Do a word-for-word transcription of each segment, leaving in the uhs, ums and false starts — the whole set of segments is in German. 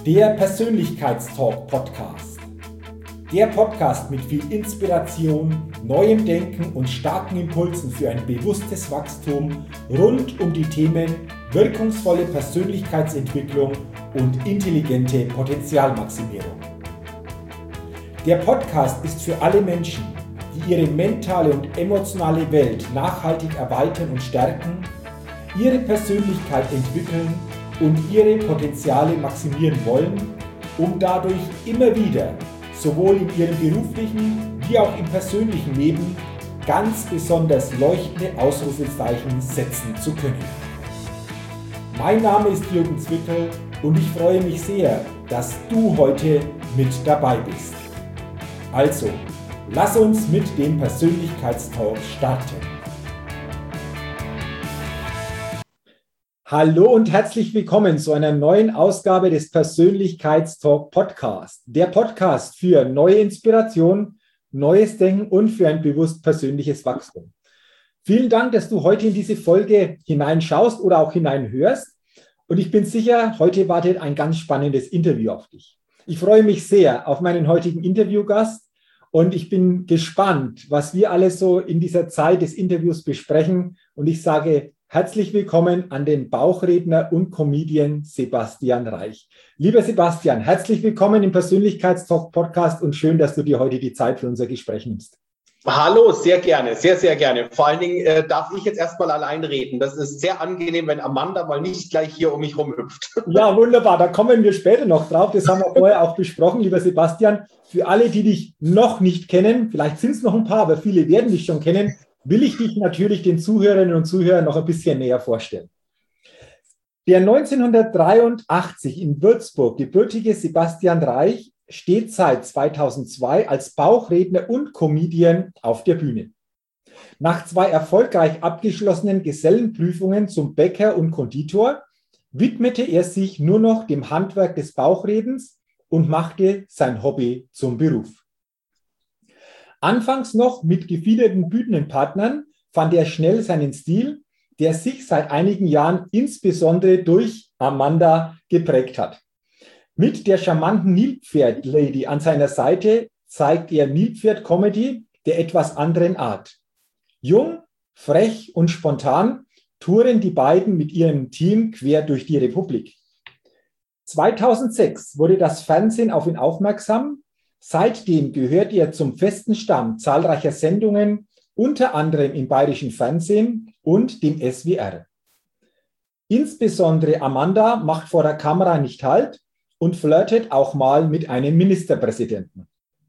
Der Persönlichkeitstalk-Podcast. Der Podcast mit viel Inspiration, neuem Denken und starken Impulsen für ein bewusstes Wachstum rund um die Themen wirkungsvolle Persönlichkeitsentwicklung und intelligente Potenzialmaximierung. Der Podcast ist für alle Menschen, die ihre mentale und emotionale Welt nachhaltig erweitern und stärken, ihre Persönlichkeit entwickeln und ihre Potenziale maximieren wollen, um dadurch immer wieder sowohl in ihrem beruflichen wie auch im persönlichen Leben ganz besonders leuchtende Ausrufezeichen setzen zu können. Mein Name ist Jürgen Zwickel und ich freue mich sehr, dass du heute mit dabei bist. Also, lass uns mit dem Persönlichkeitstalk starten. Hallo und herzlich willkommen zu einer neuen Ausgabe des Persönlichkeitstalk Podcast. Der Podcast für neue Inspiration, neues Denken und für ein bewusst persönliches Wachstum. Vielen Dank, dass du heute in diese Folge hineinschaust oder auch hineinhörst. Und ich bin sicher, heute wartet ein ganz spannendes Interview auf dich. Ich freue mich sehr auf meinen heutigen Interviewgast und ich bin gespannt, was wir alles so in dieser Zeit des Interviews besprechen. Und ich sage herzlich willkommen an den Bauchredner und Comedian Sebastian Reich. Lieber Sebastian, herzlich willkommen im Persönlichkeitstalk-Podcast und schön, dass du dir heute die Zeit für unser Gespräch nimmst. Hallo, sehr gerne, sehr, sehr gerne. Vor allen Dingen äh, darf ich jetzt erstmal allein reden. Das ist sehr angenehm, wenn Amanda mal nicht gleich hier um mich rumhüpft. Ja, wunderbar, da kommen wir später noch drauf. Das haben wir vorher auch besprochen, lieber Sebastian. Für alle, die dich noch nicht kennen, vielleicht sind es noch ein paar, aber viele werden dich schon kennen, will ich dich natürlich den Zuhörerinnen und Zuhörern noch ein bisschen näher vorstellen. Der neunzehnhundertdreiundachtzig in Würzburg gebürtige Sebastian Reich steht seit zweitausendzwei als Bauchredner und Comedian auf der Bühne. Nach zwei erfolgreich abgeschlossenen Gesellenprüfungen zum Bäcker und Konditor widmete er sich nur noch dem Handwerk des Bauchredens und machte sein Hobby zum Beruf. Anfangs noch mit gefiederten Bühnenpartnern fand er schnell seinen Stil, der sich seit einigen Jahren insbesondere durch Amanda geprägt hat. Mit der charmanten Nilpferd-Lady an seiner Seite zeigt er Nilpferd-Comedy der etwas anderen Art. Jung, frech und spontan touren die beiden mit ihrem Team quer durch die Republik. zweitausendsechs wurde das Fernsehen auf ihn aufmerksam. Seitdem gehört er zum festen Stamm zahlreicher Sendungen, unter anderem im Bayerischen Fernsehen und dem S W R. Insbesondere Amanda macht vor der Kamera nicht Halt und flirtet auch mal mit einem Ministerpräsidenten.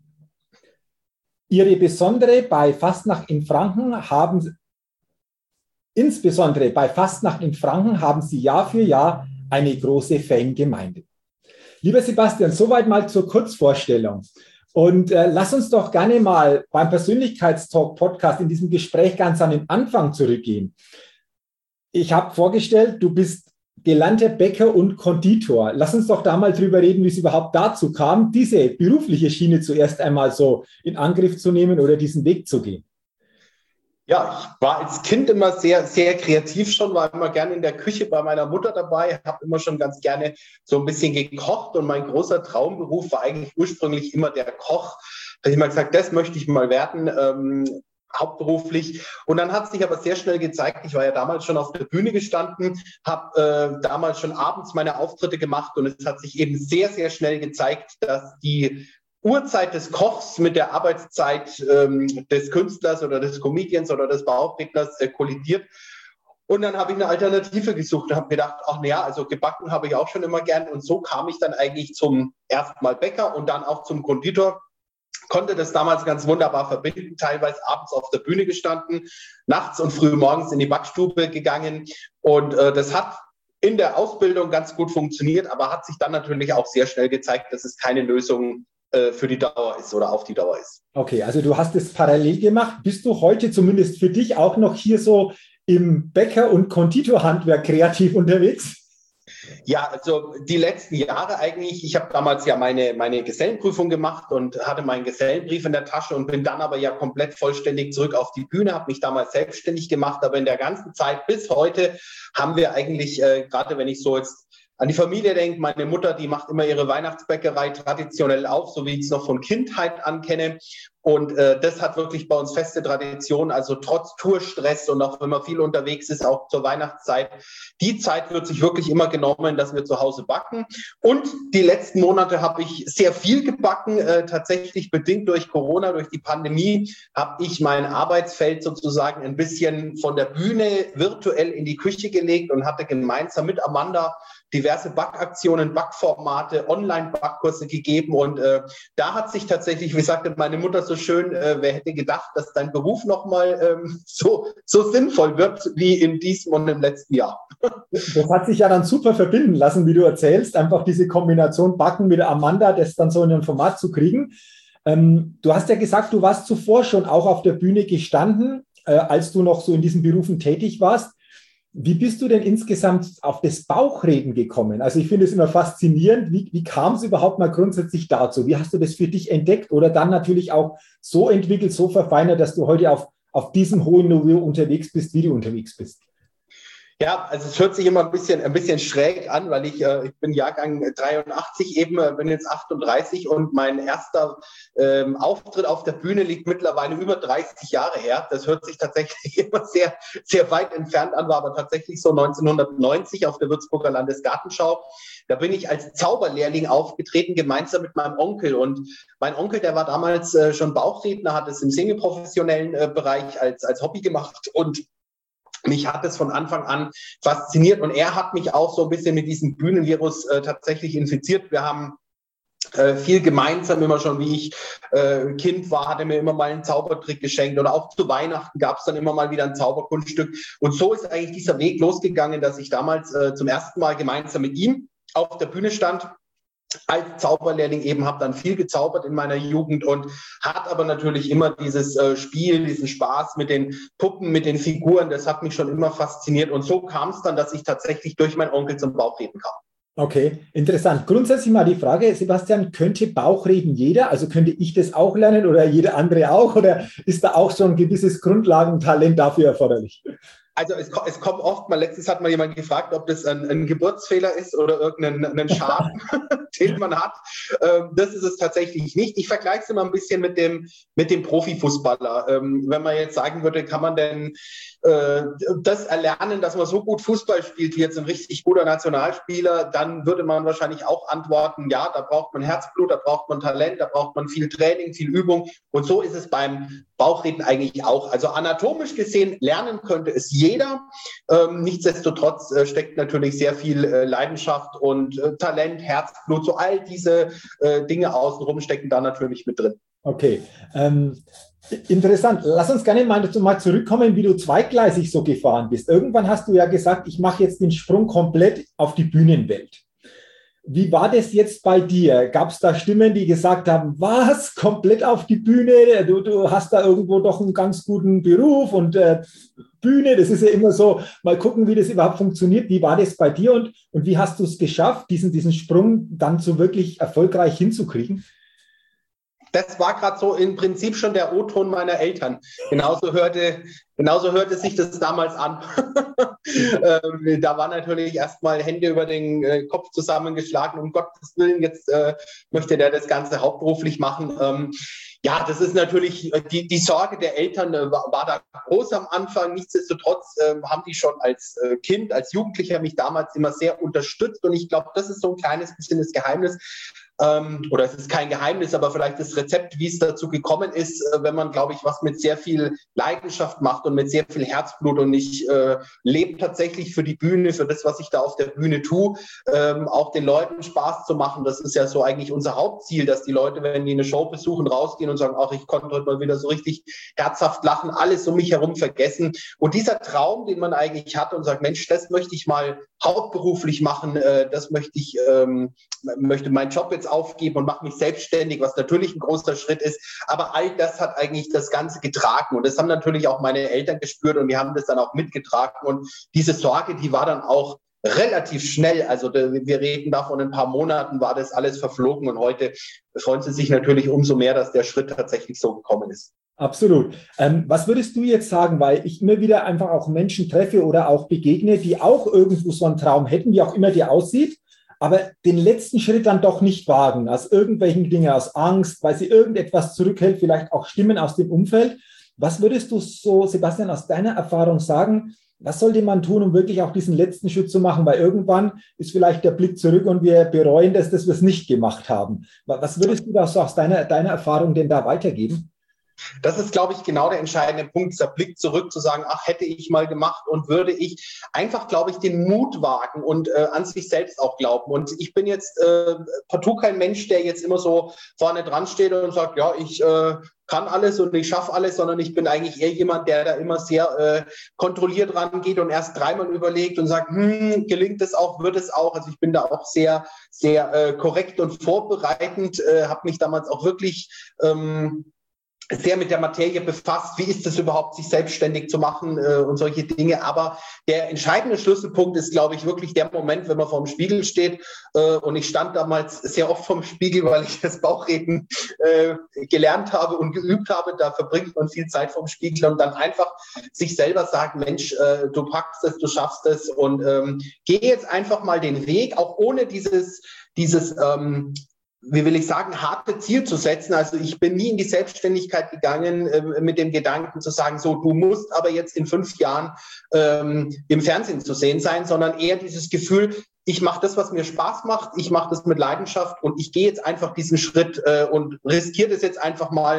Ihre besondere bei Fastnacht in Franken haben, insbesondere bei Fastnacht in Franken haben sie Jahr für Jahr eine große Fangemeinde. Lieber Sebastian, soweit mal zur Kurzvorstellung. Und äh, lass uns doch gerne mal beim Persönlichkeitstalk-Podcast in diesem Gespräch ganz an den Anfang zurückgehen. Ich habe vorgestellt, du bist gelernter Bäcker und Konditor. Lass uns doch da mal drüber reden, wie es überhaupt dazu kam, diese berufliche Schiene zuerst einmal so in Angriff zu nehmen oder diesen Weg zu gehen. Ja, ich war als Kind immer sehr, sehr kreativ schon, war immer gerne in der Küche bei meiner Mutter dabei, habe immer schon ganz gerne so ein bisschen gekocht und mein großer Traumberuf war eigentlich ursprünglich immer der Koch. Da habe ich mal gesagt, das möchte ich mal werden, ähm, hauptberuflich. Und dann hat sich aber sehr schnell gezeigt, ich war ja damals schon auf der Bühne gestanden, habe äh, damals schon abends meine Auftritte gemacht und es hat sich eben sehr, sehr schnell gezeigt, dass die Uhrzeit des Kochs mit der Arbeitszeit ähm, des Künstlers oder des Comedians oder des Bauchredners äh, kollidiert. Und dann habe ich eine Alternative gesucht und habe gedacht, ach naja, also gebacken habe ich auch schon immer gern. Und so kam ich dann eigentlich zum ersten Mal Bäcker und dann auch zum Konditor. Konnte das damals ganz wunderbar verbinden, teilweise abends auf der Bühne gestanden, nachts und früh morgens in die Backstube gegangen. Und äh, das hat in der Ausbildung ganz gut funktioniert, aber hat sich dann natürlich auch sehr schnell gezeigt, dass es keine Lösung für die Dauer ist oder auf die Dauer ist. Okay, also du hast es parallel gemacht. Bist du heute zumindest für dich auch noch hier so im Bäcker- und Konditorhandwerk kreativ unterwegs? Ja, also die letzten Jahre eigentlich. Ich habe damals ja meine, meine Gesellenprüfung gemacht und hatte meinen Gesellenbrief in der Tasche und bin dann aber ja komplett vollständig zurück auf die Bühne, habe mich damals selbstständig gemacht. Aber in der ganzen Zeit bis heute haben wir eigentlich, äh, gerade wenn ich so jetzt an die Familie denke. Meine Mutter, die macht immer ihre Weihnachtsbäckerei traditionell auf, so wie ich es noch von Kindheit an kenne. Und äh, das hat wirklich bei uns feste Tradition, also trotz Tourstress und auch wenn man viel unterwegs ist, auch zur Weihnachtszeit. Die Zeit wird sich wirklich immer genommen, dass wir zu Hause backen. Und die letzten Monate habe ich sehr viel gebacken, äh, tatsächlich bedingt durch Corona, durch die Pandemie, habe ich mein Arbeitsfeld sozusagen ein bisschen von der Bühne virtuell in die Küche gelegt und hatte gemeinsam mit Amanda diverse Backaktionen, Backformate, Online-Backkurse gegeben und äh, da hat sich tatsächlich, wie sagte meine Mutter so schön, äh, wer hätte gedacht, dass dein Beruf nochmal ähm, so, so sinnvoll wird wie in diesem und im letzten Jahr. Das hat sich ja dann super verbinden lassen, wie du erzählst, einfach diese Kombination Backen mit Amanda, das dann so in ein Format zu kriegen. Ähm, du hast ja gesagt, du warst zuvor schon auch auf der Bühne gestanden, äh, als du noch so in diesen Berufen tätig warst. Wie bist du denn insgesamt auf das Bauchreden gekommen? Also ich finde es immer faszinierend. Wie, wie kam es überhaupt mal grundsätzlich dazu? Wie hast du das für dich entdeckt oder dann natürlich auch so entwickelt, so verfeinert, dass du heute auf, auf diesem hohen Niveau unterwegs bist, wie du unterwegs bist? Ja, also es hört sich immer ein bisschen, ein bisschen schräg an, weil ich, äh, ich bin Jahrgang dreiundachtzig eben, äh, bin jetzt achtunddreißig und mein erster ähm, Auftritt auf der Bühne liegt mittlerweile über dreißig Jahre her. Das hört sich tatsächlich immer sehr, sehr weit entfernt an, war aber tatsächlich so neunzehnhundertneunzig auf der Würzburger Landesgartenschau. Da bin ich als Zauberlehrling aufgetreten, gemeinsam mit meinem Onkel. Und mein Onkel, der war damals äh, schon Bauchredner, hat es im semiprofessionellen äh, Bereich als, als Hobby gemacht und mich hat es von Anfang an fasziniert und er hat mich auch so ein bisschen mit diesem Bühnenvirus äh, tatsächlich infiziert. Wir haben äh, viel gemeinsam immer schon, wie ich äh, Kind war, hat er mir immer mal einen Zaubertrick geschenkt oder auch zu Weihnachten gab es dann immer mal wieder ein Zauberkunststück. Und so ist eigentlich dieser Weg losgegangen, dass ich damals äh, zum ersten Mal gemeinsam mit ihm auf der Bühne stand. Als Zauberlehrling eben, habe dann viel gezaubert in meiner Jugend und hat aber natürlich immer dieses äh, Spiel, diesen Spaß mit den Puppen, mit den Figuren, das hat mich schon immer fasziniert und so kam es dann, dass ich tatsächlich durch meinen Onkel zum Bauchreden kam. Okay, interessant. Grundsätzlich mal die Frage, Sebastian, könnte Bauchreden jeder? Also könnte ich das auch lernen oder jeder andere auch? Oder ist da auch schon ein gewisses Grundlagentalent dafür erforderlich? Also es, es kommt oft mal, letztens hat mal jemand gefragt, ob das ein, ein Geburtsfehler ist oder irgendein Schaden, den man hat. Ähm, das ist es tatsächlich nicht. Ich vergleiche es immer ein bisschen mit dem, mit dem Profifußballer. Ähm, wenn man jetzt sagen würde, kann man denn äh, das erlernen, dass man so gut Fußball spielt wie jetzt ein richtig guter Nationalspieler, dann würde man wahrscheinlich auch antworten, ja, da braucht man Herzblut, da braucht man Talent, da braucht man viel Training, viel Übung. Und so ist es beim Bauchreden eigentlich auch. Also anatomisch gesehen lernen könnte es jeder. Ähm, nichtsdestotrotz äh, steckt natürlich sehr viel äh, Leidenschaft und äh, Talent, Herzblut, so all diese äh, Dinge außenrum stecken da natürlich mit drin. Okay, ähm, interessant. Lass uns gerne mal, mal zurückkommen, wie du zweigleisig so gefahren bist. Irgendwann hast du ja gesagt, ich mache jetzt den Sprung komplett auf die Bühnenwelt. Wie war das jetzt bei dir? Gab es da Stimmen, die gesagt haben, was, komplett auf die Bühne? Du, du hast da irgendwo doch einen ganz guten Beruf und äh, Bühne, das ist ja immer so, mal gucken, wie das überhaupt funktioniert. Wie war das bei dir und, und wie hast du es geschafft, diesen, diesen Sprung dann so wirklich erfolgreich hinzukriegen? Das war gerade so im Prinzip schon der O-Ton meiner Eltern. Genauso hörte, genauso hörte sich das damals an. ähm, da war natürlich erstmal Hände über den äh, Kopf zusammengeschlagen. Um Gottes Willen, jetzt äh, möchte der das Ganze hauptberuflich machen. Ähm, ja, das ist natürlich, die, die Sorge der Eltern äh, war, war da groß am Anfang. Nichtsdestotrotz äh, haben die schon als äh, Kind, als Jugendlicher mich damals immer sehr unterstützt. Und ich glaube, das ist so ein kleines bisschen das Geheimnis. Ähm, oder es ist kein Geheimnis, aber vielleicht das Rezept, wie es dazu gekommen ist, äh, wenn man, glaube ich, was mit sehr viel Leidenschaft macht und mit sehr viel Herzblut und ich äh, lebe tatsächlich für die Bühne, für das, was ich da auf der Bühne tue, ähm, auch den Leuten Spaß zu machen. Das ist ja so eigentlich unser Hauptziel, dass die Leute, wenn die eine Show besuchen, rausgehen und sagen, ach, ich konnte heute mal wieder so richtig herzhaft lachen, alles um mich herum vergessen. Und dieser Traum, den man eigentlich hat und sagt, Mensch, das möchte ich mal hauptberuflich machen, äh, das möchte ich, ähm, möchte meinen Job jetzt aufgeben und mache mich selbstständig, was natürlich ein großer Schritt ist. Aber all das hat eigentlich das Ganze getragen. Und das haben natürlich auch meine Eltern gespürt und die haben das dann auch mitgetragen. Und diese Sorge, die war dann auch relativ schnell. Also wir reden da von ein paar Monaten, war das alles verflogen. Und heute freuen sie sich natürlich umso mehr, dass der Schritt tatsächlich so gekommen ist. Absolut. Ähm, was würdest du jetzt sagen, weil ich immer wieder einfach auch Menschen treffe oder auch begegne, die auch irgendwo so einen Traum hätten, wie auch immer der aussieht, aber den letzten Schritt dann doch nicht wagen, aus irgendwelchen Dingen, aus Angst, weil sie irgendetwas zurückhält, vielleicht auch Stimmen aus dem Umfeld. Was würdest du so, Sebastian, aus deiner Erfahrung sagen, was sollte man tun, um wirklich auch diesen letzten Schritt zu machen? Weil irgendwann ist vielleicht der Blick zurück und wir bereuen das, dass wir es nicht gemacht haben. Was würdest du da so aus deiner, deiner Erfahrung denn da weitergeben? Das ist, glaube ich, genau der entscheidende Punkt, dieser Blick zurück zu sagen, ach, hätte ich mal gemacht und würde ich einfach, glaube ich, den Mut wagen und äh, an sich selbst auch glauben. Und ich bin jetzt äh, partout kein Mensch, der jetzt immer so vorne dran steht und sagt, ja, ich äh, kann alles und ich schaffe alles, sondern ich bin eigentlich eher jemand, der da immer sehr äh, kontrolliert rangeht und erst dreimal überlegt und sagt, hm, gelingt es auch, wird es auch. Also ich bin da auch sehr, sehr äh, korrekt und vorbereitend, äh, habe mich damals auch wirklich ähm, sehr mit der Materie befasst, wie ist es überhaupt, sich selbstständig zu machen äh, und solche Dinge. Aber der entscheidende Schlüsselpunkt ist, glaube ich, wirklich der Moment, wenn man vor dem Spiegel steht. Äh, und ich stand damals sehr oft vorm Spiegel, weil ich das Bauchreden äh, gelernt habe und geübt habe. Da verbringt man viel Zeit vorm Spiegel und dann einfach sich selber sagen, Mensch, äh, du packst es, du schaffst es und ähm, geh jetzt einfach mal den Weg, auch ohne dieses, dieses ähm, wie will ich sagen, harte Ziel zu setzen. Also ich bin nie in die Selbstständigkeit gegangen äh, mit dem Gedanken zu sagen, so, du musst aber jetzt in fünf Jahren ähm, im Fernsehen zu sehen sein, sondern eher dieses Gefühl, ich mache das, was mir Spaß macht, ich mache das mit Leidenschaft und ich gehe jetzt einfach diesen Schritt äh, und riskiere das jetzt einfach mal.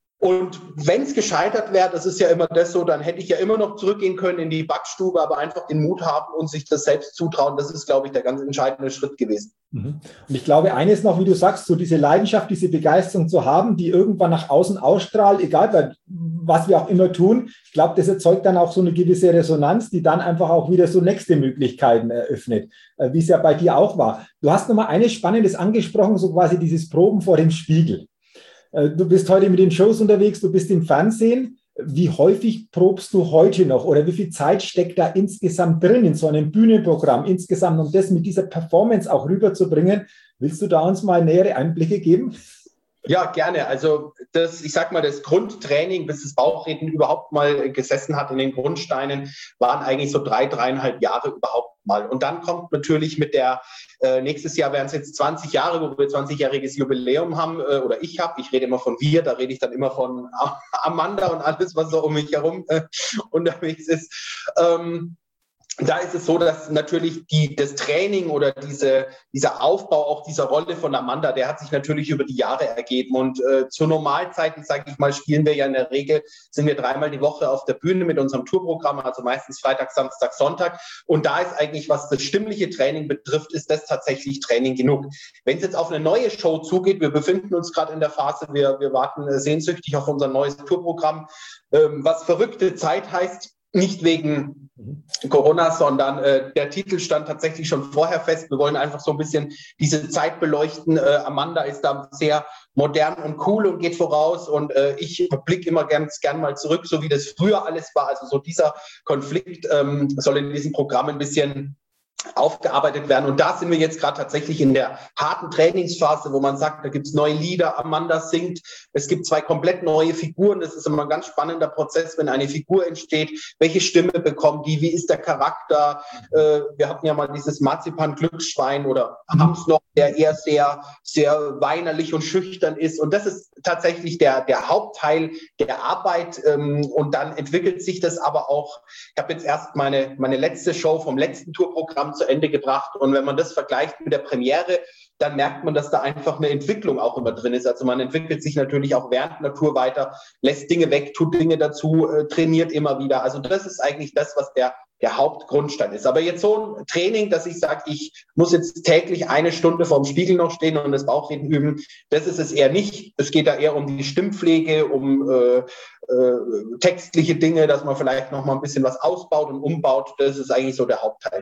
Und wenn es gescheitert wäre, das ist ja immer das so, dann hätte ich ja immer noch zurückgehen können in die Backstube, aber einfach den Mut haben und sich das selbst zutrauen. Das ist, glaube ich, der ganz entscheidende Schritt gewesen. Und ich glaube, eines noch, wie du sagst, so diese Leidenschaft, diese Begeisterung zu haben, die irgendwann nach außen ausstrahlt, egal was wir auch immer tun. Ich glaube, das erzeugt dann auch so eine gewisse Resonanz, die dann einfach auch wieder so nächste Möglichkeiten eröffnet, wie es ja bei dir auch war. Du hast nochmal eines Spannendes angesprochen, so quasi dieses Proben vor dem Spiegel. Du bist heute mit den Shows unterwegs, du bist im Fernsehen. Wie häufig probst du heute noch oder wie viel Zeit steckt da insgesamt drin in so einem Bühnenprogramm insgesamt, um das mit dieser Performance auch rüberzubringen? Willst du da uns mal nähere Einblicke geben? Ja, gerne. Also das, ich sag mal, das Grundtraining, bis das Bauchreden überhaupt mal gesessen hat in den Grundsteinen, waren eigentlich so drei, dreieinhalb Jahre überhaupt mal. Und dann kommt natürlich mit der, äh, nächstes Jahr wären es jetzt zwanzig Jahre, wo wir zwanzigjähriges Jubiläum haben, äh, oder ich habe, ich rede immer von wir, da rede ich dann immer von Amanda und alles, was so um mich herum äh, unterwegs ist. Ähm, Da ist es so, dass natürlich die, das Training oder diese, dieser Aufbau auch dieser Rolle von Amanda, der hat sich natürlich über die Jahre ergeben. Und äh, zur Normalzeiten, sage ich mal, spielen wir ja in der Regel, sind wir dreimal die Woche auf der Bühne mit unserem Tourprogramm, also meistens Freitag, Samstag, Sonntag. Und da ist eigentlich, was das stimmliche Training betrifft, ist das tatsächlich Training genug. Wenn es jetzt auf eine neue Show zugeht, wir befinden uns gerade in der Phase, wir, wir warten äh, sehnsüchtig auf unser neues Tourprogramm, ähm, was verrückte Zeit heißt, nicht wegen Corona, sondern äh, der Titel stand tatsächlich schon vorher fest. Wir wollen einfach so ein bisschen diese Zeit beleuchten. Äh, Amanda ist da sehr modern und cool und geht voraus. Und äh, ich blicke immer ganz gern mal zurück, so wie das früher alles war. Also so dieser Konflikt ähm, soll in diesem Programm ein bisschen aufgearbeitet werden. Und da sind wir jetzt gerade tatsächlich in der harten Trainingsphase, wo man sagt, da gibt es neue Lieder, Amanda singt, es gibt zwei komplett neue Figuren. Das ist immer ein ganz spannender Prozess, wenn eine Figur entsteht. Welche Stimme bekommt die? Wie ist der Charakter? Äh, wir hatten ja mal dieses Marzipan-Glücksschwein oder haben es noch, der eher sehr, sehr weinerlich und schüchtern ist. Und das ist tatsächlich der, der Hauptteil der Arbeit. Ähm, und dann entwickelt sich das aber auch. Ich habe jetzt erst meine, meine letzte Show vom letzten Tourprogramm zu Ende gebracht. Und wenn man das vergleicht mit der Premiere, dann merkt man, dass da einfach eine Entwicklung auch immer drin ist. Also man entwickelt sich natürlich auch während der Tour weiter, lässt Dinge weg, tut Dinge dazu, äh, trainiert immer wieder. Also das ist eigentlich das, was der, der Hauptgrundstein ist. Aber jetzt so ein Training, dass ich sage, ich muss jetzt täglich eine Stunde vorm Spiegel noch stehen und das Bauchreden üben, das ist es eher nicht. Es geht da eher um die Stimmpflege, um äh, äh, textliche Dinge, dass man vielleicht noch mal ein bisschen was ausbaut und umbaut. Das ist eigentlich so der Hauptteil.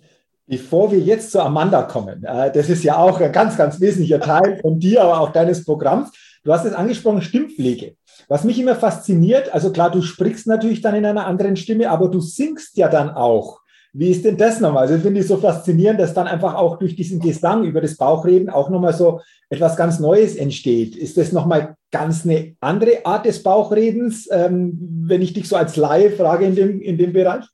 Bevor wir jetzt zu Amanda kommen, das ist ja auch ein ganz, ganz wesentlicher Teil von dir, aber auch deines Programms. Du hast es angesprochen, Stimmpflege. Was mich immer fasziniert, also klar, du sprichst natürlich dann in einer anderen Stimme, aber du singst ja dann auch. Wie ist denn das nochmal? Also finde ich so faszinierend, dass dann einfach auch durch diesen Gesang über das Bauchreden auch nochmal so etwas ganz Neues entsteht. Ist das nochmal ganz eine andere Art des Bauchredens, ähm, wenn ich dich so als Laie frage in dem, in dem Bereich?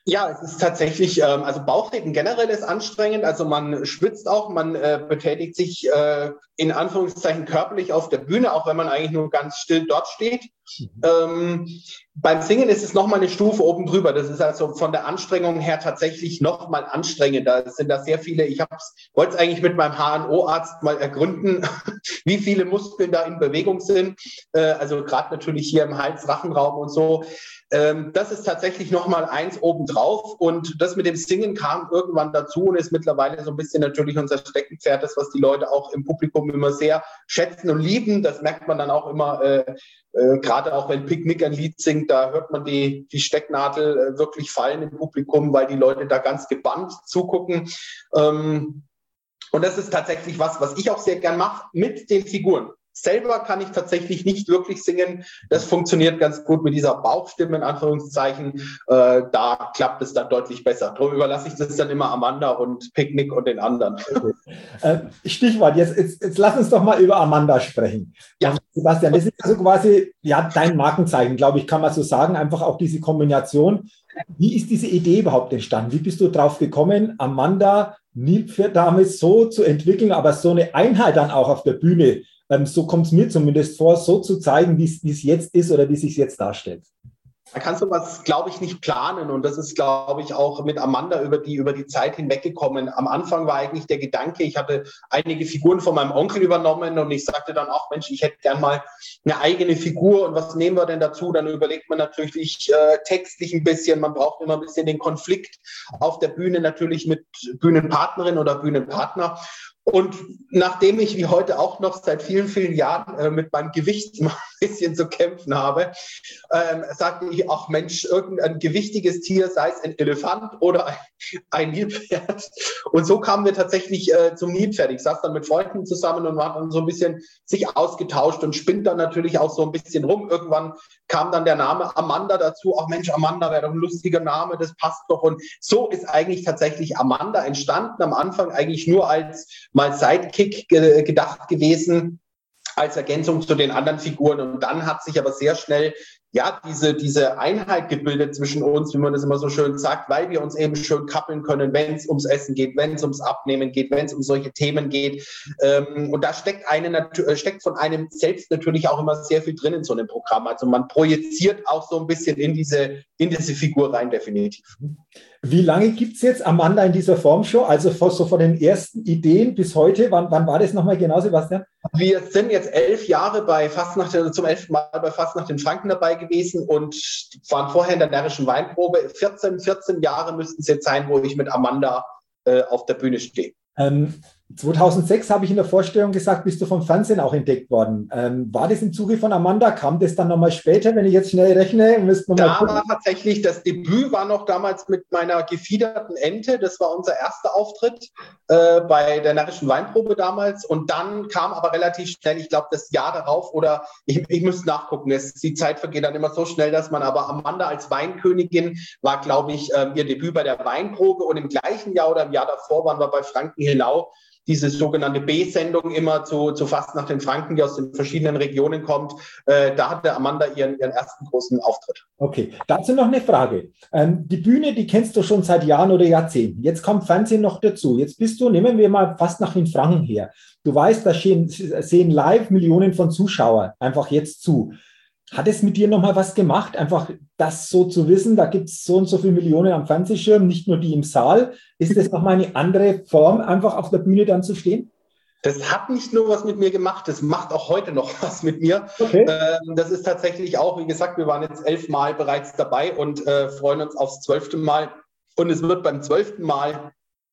Ja, es ist tatsächlich, ähm, also Bauchreden generell ist anstrengend, also man schwitzt auch, man äh, betätigt sich äh, in Anführungszeichen körperlich auf der Bühne, auch wenn man eigentlich nur ganz still dort steht. Mhm. Ähm, beim Singen ist es nochmal eine Stufe oben drüber, das ist also von der Anstrengung her tatsächlich nochmal anstrengender. Es sind da sehr viele, ich wollte es eigentlich mit meinem H N O-Arzt mal ergründen, wie viele Muskeln da in Bewegung sind, äh, also gerade natürlich hier im Hals-Rachenraum und so. Ähm, das ist tatsächlich nochmal eins obendrauf und das mit dem Singen kam irgendwann dazu und ist mittlerweile so ein bisschen natürlich unser Steckenpferd, das, was die Leute auch im Publikum immer sehr schätzen und lieben. Das merkt man dann auch immer, äh, äh, gerade auch wenn Picknick ein Lied singt, da hört man die, die Stecknadel äh, wirklich fallen im Publikum, weil die Leute da ganz gebannt zugucken. Ähm, und das ist tatsächlich was, was ich auch sehr gern mache mit den Figuren. Selber kann ich tatsächlich nicht wirklich singen. Das funktioniert ganz gut mit dieser Bauchstimme, in Anführungszeichen. Äh, da klappt es dann deutlich besser. Darum überlasse ich das dann immer Amanda und Picknick und den anderen. Okay. Äh, Stichwort, jetzt, jetzt, jetzt lass uns doch mal über Amanda sprechen. Ja. Sebastian, das ist also quasi ja, dein Markenzeichen, glaube ich, kann man so sagen. Einfach auch diese Kombination. Wie ist diese Idee überhaupt entstanden? Wie bist du drauf gekommen, Amanda Nilpferdame so zu entwickeln, aber so eine Einheit dann auch auf der Bühne, ähm, so kommt es mir zumindest vor, so zu zeigen, wie es jetzt ist oder wie es sich jetzt darstellt? Da kannst du was, glaube ich, nicht planen. Und das ist, glaube ich, auch mit Amanda über die, über die Zeit hinweggekommen. Am Anfang war eigentlich der Gedanke, ich hatte einige Figuren von meinem Onkel übernommen und ich sagte dann auch, Mensch, ich hätte gern mal eine eigene Figur und was nehmen wir denn dazu? Dann überlegt man natürlich äh, textlich ein bisschen, man braucht immer ein bisschen den Konflikt auf der Bühne, natürlich mit Bühnenpartnerin oder Bühnenpartner. Und nachdem ich wie heute auch noch seit vielen, vielen Jahren äh, mit meinem Gewicht mal ein bisschen zu kämpfen habe, ähm, sagte ich, ach Mensch, irgendein gewichtiges Tier, sei es ein Elefant oder ein, ein Nilpferd. Und so kamen wir tatsächlich äh, zum Nilpferd. Ich saß dann mit Freunden zusammen und war dann so ein bisschen sich ausgetauscht und spinnt dann natürlich auch so ein bisschen rum. Irgendwann kam dann der Name Amanda dazu. Ach Mensch, Amanda wäre doch ein lustiger Name, das passt doch. Und so ist eigentlich tatsächlich Amanda entstanden. Am Anfang eigentlich nur als mal Sidekick ge- gedacht gewesen, als Ergänzung zu den anderen Figuren. Und dann hat sich aber sehr schnell ja diese, diese Einheit gebildet zwischen uns, wie man das immer so schön sagt, weil wir uns eben schön kappeln können, wenn es ums Essen geht, wenn es ums Abnehmen geht, wenn es um solche Themen geht. Ähm, und da steckt, eine, steckt von einem selbst natürlich auch immer sehr viel drin in so einem Programm. Also man projiziert auch so ein bisschen in diese, in diese Figur rein, definitiv. Wie lange gibt es jetzt Amanda in dieser Formshow? Also so von den ersten Ideen bis heute. Wann, wann war das nochmal genau, Sebastian? Wir sind jetzt elf Jahre bei Fastnacht, also zum elften Mal bei Fastnacht in Franken dabei gewesen und waren vorher in der närrischen Weinprobe. vierzehn, vierzehn Jahre müssten es jetzt sein, wo ich mit Amanda äh, auf der Bühne stehe. Ähm, zweitausendsechs habe ich in der Vorstellung gesagt, bist du vom Fernsehen auch entdeckt worden. Ähm, war das im Zuge von Amanda? Kam das dann nochmal später, wenn ich jetzt schnell rechne? Da war tatsächlich, das Debüt war noch damals mit meiner gefiederten Ente. Das war unser erster Auftritt äh, bei der närrischen Weinprobe damals. Und dann kam aber relativ schnell, ich glaube, das Jahr darauf oder ich, ich müsste nachgucken, es, die Zeit vergeht dann immer so schnell, dass man aber Amanda als Weinkönigin war, glaube ich, äh, ihr Debüt bei der Weinprobe. Und im gleichen Jahr oder im Jahr davor waren wir bei Franken-Helau, diese sogenannte B-Sendung immer zu, zu Fastnacht in Franken, die aus den verschiedenen Regionen kommt. Äh, da hatte Amanda ihren, ihren ersten großen Auftritt. Okay, dazu noch eine Frage. Ähm, die Bühne, die kennst du schon seit Jahren oder Jahrzehnten. Jetzt kommt Fernsehen noch dazu. Jetzt bist du, nehmen wir mal Fastnacht in Franken her. Du weißt, da sehen, sehen live Millionen von Zuschauern einfach jetzt zu. Hat es mit dir nochmal was gemacht, einfach das so zu wissen, da gibt es so und so viele Millionen am Fernsehschirm, nicht nur die im Saal. Ist das nochmal eine andere Form, einfach auf der Bühne dann zu stehen? Das hat nicht nur was mit mir gemacht, das macht auch heute noch was mit mir. Okay. Ähm, das ist tatsächlich auch, wie gesagt, wir waren jetzt elf Mal bereits dabei und äh, freuen uns aufs zwölfte Mal. Und es wird beim zwölften Mal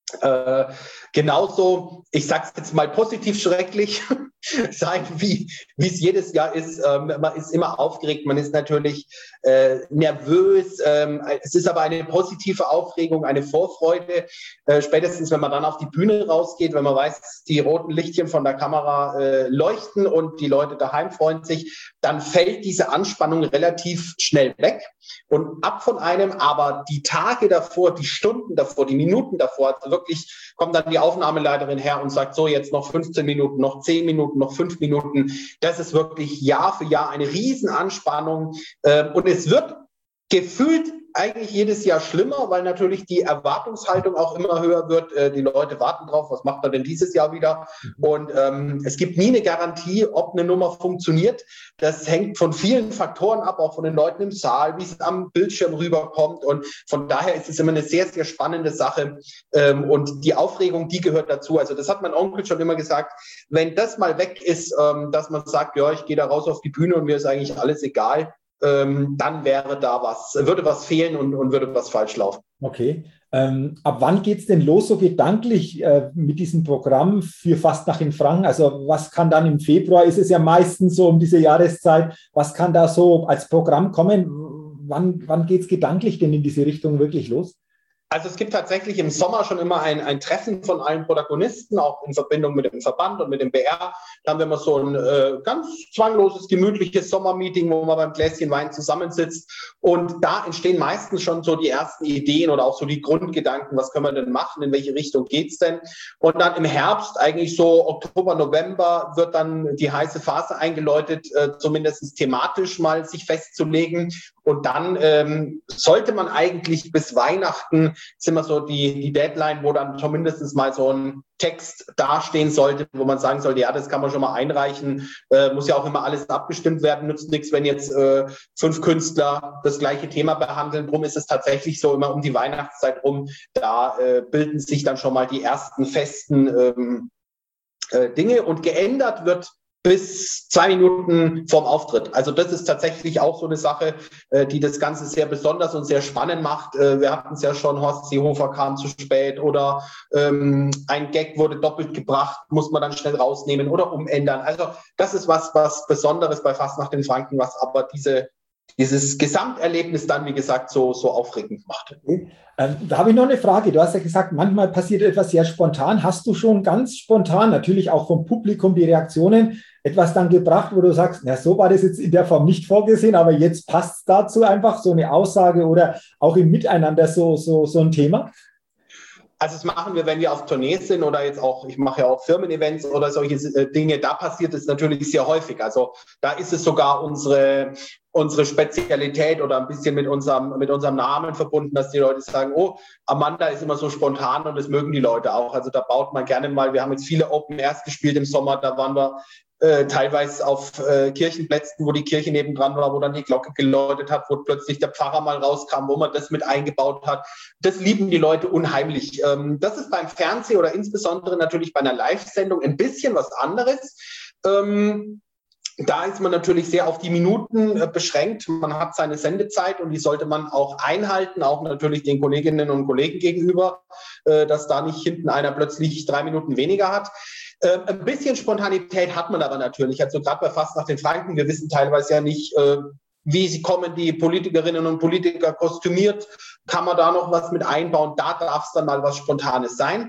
äh, genauso, ich sage es jetzt mal positiv schrecklich, sein, wie wie es jedes Jahr ist. Ähm, man ist immer aufgeregt, man ist natürlich äh, nervös. Ähm, es ist aber eine positive Aufregung, eine Vorfreude. Äh, spätestens, wenn man dann auf die Bühne rausgeht, wenn man weiß, die roten Lichtchen von der Kamera äh, leuchten und die Leute daheim freuen sich, dann fällt diese Anspannung relativ schnell weg und ab von einem. Aber die Tage davor, die Stunden davor, die Minuten davor, also wirklich kommt dann die Aufnahmeleiterin her und sagt, so jetzt noch fünfzehn Minuten, noch zehn Minuten, noch fünf Minuten. Das ist wirklich Jahr für Jahr eine Riesenanspannung. Und es wird gefühlt eigentlich jedes Jahr schlimmer, weil natürlich die Erwartungshaltung auch immer höher wird. Äh, die Leute warten drauf, was macht er denn dieses Jahr wieder? Und ähm, es gibt nie eine Garantie, ob eine Nummer funktioniert. Das hängt von vielen Faktoren ab, auch von den Leuten im Saal, wie es am Bildschirm rüberkommt. Und von daher ist es immer eine sehr, sehr spannende Sache. Ähm, und die Aufregung, die gehört dazu. Also das hat mein Onkel schon immer gesagt, wenn das mal weg ist, ähm, dass man sagt, ja, ich gehe da raus auf die Bühne und mir ist eigentlich alles egal, ähm, dann wäre da was, würde was fehlen und, und würde was falsch laufen. Okay. Ähm, ab wann geht es denn los, so gedanklich äh, mit diesem Programm für Fastnacht in Franken? Also was kann dann im Februar, ist es ja meistens so um diese Jahreszeit, was kann da so als Programm kommen? Wann, wann geht es gedanklich denn in diese Richtung wirklich los? Also es gibt tatsächlich im Sommer schon immer ein, ein Treffen von allen Protagonisten, auch in Verbindung mit dem Verband und mit dem B R. Da haben wir immer so ein äh, ganz zwangloses, gemütliches Sommermeeting, wo man beim Gläschen Wein zusammensitzt. Und da entstehen meistens schon so die ersten Ideen oder auch so die Grundgedanken, was können wir denn machen, in welche Richtung geht's denn? Und dann im Herbst, eigentlich so Oktober, November, wird dann die heiße Phase eingeläutet, äh, zumindest thematisch mal sich festzulegen. Und dann ähm, sollte man eigentlich bis Weihnachten, ist immer so die, die Deadline, wo dann zumindest mal so ein Text dastehen sollte, wo man sagen sollte, ja, das kann man schon mal einreichen. Äh, muss ja auch immer alles abgestimmt werden, nützt nichts, wenn jetzt äh, fünf Künstler das gleiche Thema behandeln. Drum ist es tatsächlich so, immer um die Weihnachtszeit rum, da äh, bilden sich dann schon mal die ersten festen ähm, äh, Dinge. Und geändert wird bis zwei Minuten vorm Auftritt. Also das ist tatsächlich auch so eine Sache, äh, die das Ganze sehr besonders und sehr spannend macht. Äh, wir hatten es ja schon, Horst Seehofer kam zu spät oder ähm, ein Gag wurde doppelt gebracht, muss man dann schnell rausnehmen oder umändern. Also das ist was, was Besonderes bei Fastnacht in Franken, was aber diese dieses Gesamterlebnis dann, wie gesagt, so, so aufregend macht. Okay. Ähm, da habe ich noch eine Frage. Du hast ja gesagt, manchmal passiert etwas sehr spontan. Hast du schon ganz spontan, natürlich auch vom Publikum, die Reaktionen, etwas dann gebracht, wo du sagst, na, so war das jetzt in der Form nicht vorgesehen, aber jetzt passt es dazu einfach, so eine Aussage oder auch im Miteinander so, so, so ein Thema? Also das machen wir, wenn wir auf Tournee sind oder jetzt auch, ich mache ja auch Firmen-Events oder solche äh, Dinge, da passiert es natürlich sehr häufig. Also da ist es sogar unsere, unsere Spezialität oder ein bisschen mit unserem, mit unserem Namen verbunden, dass die Leute sagen, oh, Amanda ist immer so spontan und das mögen die Leute auch. Also da baut man gerne mal, wir haben jetzt viele Open Airs gespielt im Sommer, da waren wir Äh, teilweise auf äh, Kirchenplätzen, wo die Kirche nebendran war, wo dann die Glocke geläutet hat, wo plötzlich der Pfarrer mal rauskam, wo man das mit eingebaut hat. Das lieben die Leute unheimlich. Ähm, das ist beim Fernsehen oder insbesondere natürlich bei einer Live-Sendung ein bisschen was anderes. Ähm, Da ist man natürlich sehr auf die Minuten äh, beschränkt. Man hat seine Sendezeit und die sollte man auch einhalten, auch natürlich den Kolleginnen und Kollegen gegenüber, äh, dass da nicht hinten einer plötzlich drei Minuten weniger hat. Äh, ein bisschen Spontanität hat man aber natürlich. Also gerade bei Fastnacht in Franken, wir wissen teilweise ja nicht, äh, wie sie kommen, die Politikerinnen und Politiker kostümiert. Kann man da noch was mit einbauen? Da darf es dann mal was Spontanes sein.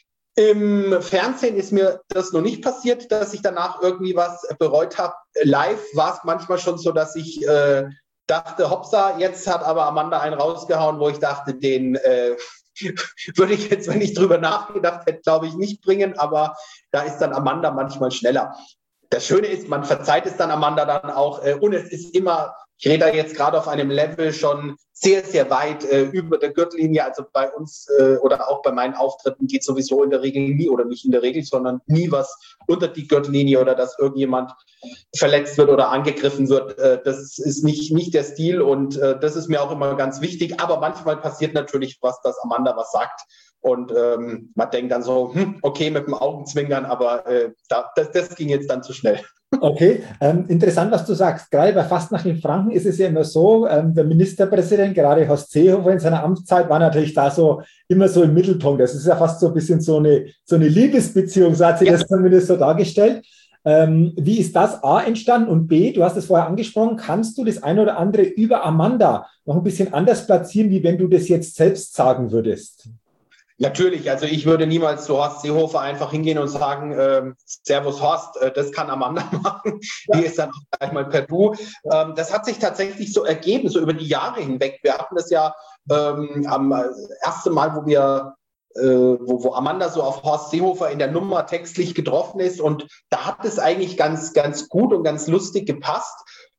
Im Fernsehen ist mir das noch nicht passiert, dass ich danach irgendwie was bereut habe. Live war es manchmal schon so, dass ich äh, dachte, hoppsa, jetzt hat aber Amanda einen rausgehauen, wo ich dachte, den äh, würde ich jetzt, wenn ich drüber nachgedacht hätte, glaube ich, nicht bringen. Aber da ist dann Amanda manchmal schneller. Das Schöne ist, man verzeiht es dann Amanda dann auch. Äh, und es ist immer, ich rede da jetzt gerade auf einem Level schon sehr, sehr weit äh, über der Gürtellinie. Also bei uns äh, oder auch bei meinen Auftritten geht sowieso in der Regel nie oder nicht in der Regel, sondern nie was unter die Gürtellinie oder dass irgendjemand verletzt wird oder angegriffen wird. Äh, das ist nicht, nicht der Stil und äh, das ist mir auch immer ganz wichtig. Aber manchmal passiert natürlich was, dass Amanda was sagt. Und ähm, man denkt dann so, hm, okay, mit dem Augenzwinkern, aber äh, da, das, das ging jetzt dann zu schnell. Okay, ähm, interessant, was du sagst. Gerade bei Fastnacht in Franken ist es ja immer so, ähm, der Ministerpräsident, gerade Horst Seehofer in seiner Amtszeit, war natürlich da so immer so im Mittelpunkt. Das ist ja fast so ein bisschen so eine, so eine Liebesbeziehung, so hat sich ja. das zumindest so dargestellt. Ähm, wie ist das A entstanden? Und B, du hast es vorher angesprochen, kannst du das eine oder andere über Amanda noch ein bisschen anders platzieren, wie wenn du das jetzt selbst sagen würdest? Natürlich, also ich würde niemals zu Horst Seehofer einfach hingehen und sagen, ähm, Servus Horst, äh, das kann Amanda machen, ja. Die ist dann auch gleich mal per Du. Ähm, das hat sich tatsächlich so ergeben, so über die Jahre hinweg. Wir hatten das ja ähm, am ersten Mal, wo wir, äh, wo, wo Amanda so auf Horst Seehofer in der Nummer textlich getroffen ist und da hat es eigentlich ganz, ganz gut und ganz lustig gepasst.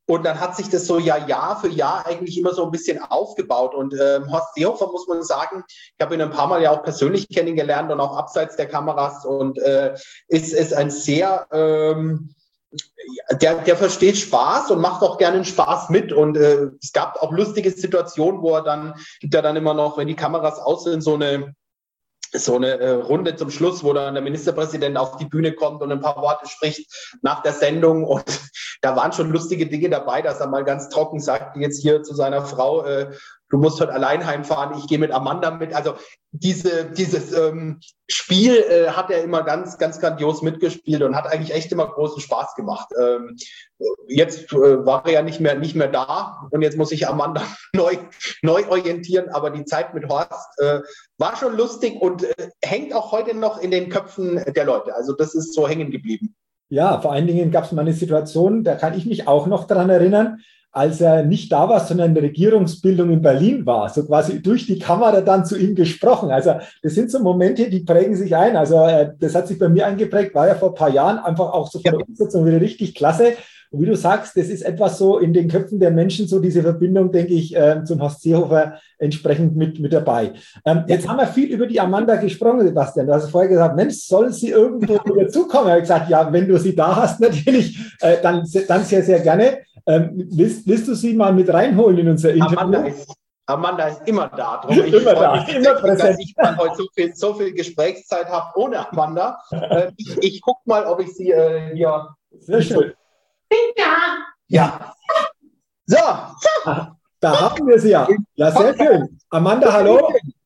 Und dann hat sich das so ja Jahr für Jahr eigentlich immer so ein bisschen aufgebaut. Und ähm, Horst Seehofer, muss man sagen, ich habe ihn ein paar Mal ja auch persönlich kennengelernt und auch abseits der Kameras und äh, ist, ist ein sehr, ähm, der, der versteht Spaß und macht auch gerne Spaß mit. Und äh, es gab auch lustige Situationen, wo er dann, gibt er dann immer noch, wenn die Kameras aus sind, so eine so eine äh, Runde zum Schluss, wo dann der Ministerpräsident auf die Bühne kommt und ein paar Worte spricht nach der Sendung. Und da waren schon lustige Dinge dabei, dass er mal ganz trocken sagt, jetzt hier zu seiner Frau, äh, du musst heute allein heimfahren, ich gehe mit Amanda mit. Also diese, dieses ähm, Spiel äh, hat er immer ganz, ganz grandios mitgespielt und hat eigentlich echt immer großen Spaß gemacht. Ähm, jetzt äh, war er ja nicht mehr, nicht mehr da und jetzt muss sich Amanda neu, neu orientieren, aber die Zeit mit Horst äh, war schon lustig und äh, hängt auch heute noch in den Köpfen der Leute. Also das ist so hängen geblieben. Ja, vor allen Dingen gab es mal eine Situation, da kann ich mich auch noch daran erinnern, als er nicht da war, sondern in der Regierungsbildung in Berlin war, so quasi durch die Kamera dann zu ihm gesprochen. Also das sind so Momente, die prägen sich ein. Also äh, das hat sich bei mir eingeprägt, war ja vor ein paar Jahren einfach auch so von der Umsetzung wieder richtig klasse. Und wie du sagst, das ist etwas so in den Köpfen der Menschen, so diese Verbindung, denke ich, äh, zum Horst Seehofer entsprechend mit, mit dabei. Ähm, jetzt haben wir viel über die Amanda gesprochen, Sebastian. Du hast vorher gesagt, Mensch, soll sie irgendwo wieder zukommen? Ich habe gesagt, ja, wenn du sie da hast, natürlich, äh, dann, dann sehr, sehr gerne. Ähm, willst, willst du sie mal mit reinholen in unser Interview? Amanda ist, Amanda ist immer da. Drum ich immer da, mich, immer präsent. dass ich mal heute so viel, so viel Gesprächszeit habe ohne Amanda. Äh, ich ich gucke mal, ob ich sie äh, hier... Sehr schön. Bin da. Ja. So. Ah, da haben wir sie ja. Ja, sehr schön. Amanda, hallo.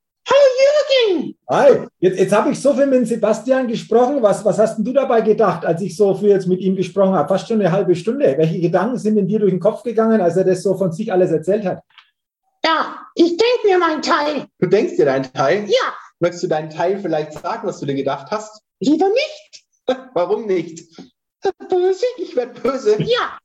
Hallo Jürgen. Hi. Jetzt, jetzt habe ich so viel mit Sebastian gesprochen. Was, was hast denn du dabei gedacht, als ich so viel jetzt mit ihm gesprochen habe? Fast schon eine halbe Stunde. Welche Gedanken sind denn dir durch den Kopf gegangen, als er das so von sich alles erzählt hat? Ja, ich denke mir meinen Teil. Du denkst dir deinen Teil? Ja. Möchtest du deinen Teil vielleicht sagen, was du dir gedacht hast? Lieber nicht. Warum nicht? Böse? Ich werde böse. Ja.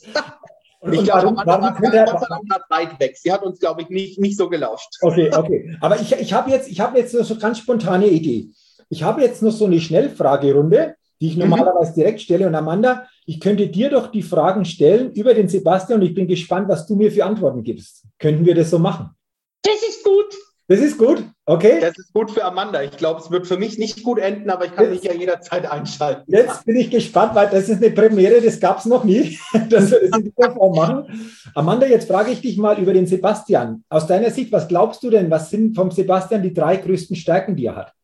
Und, Ich und glaube, warum, Amanda warum war könnte er, Gott sei Dank grad weit weg. Sie hat uns, glaube ich, nicht, nicht so gelauscht. Okay, okay. Aber ich, ich habe jetzt, ich habe jetzt so ganz spontane Idee. Ich habe jetzt noch so eine Schnellfragerunde, die ich normalerweise mhm. direkt stelle. Und Amanda, ich könnte dir doch die Fragen stellen über den Sebastian und ich bin gespannt, was du mir für Antworten gibst. Könnten wir das so machen? Das ist gut. Das ist gut, okay. Das ist gut für Amanda. Ich glaube, es wird für mich nicht gut enden, aber ich kann mich ja jederzeit einschalten. Jetzt bin ich gespannt, weil das ist eine Premiere, das gab es noch nie, dass wir das in dieser Form machen. Amanda, jetzt frage ich dich mal über den Sebastian. Aus deiner Sicht, was glaubst du denn, was sind vom Sebastian die drei größten Stärken, die er hat?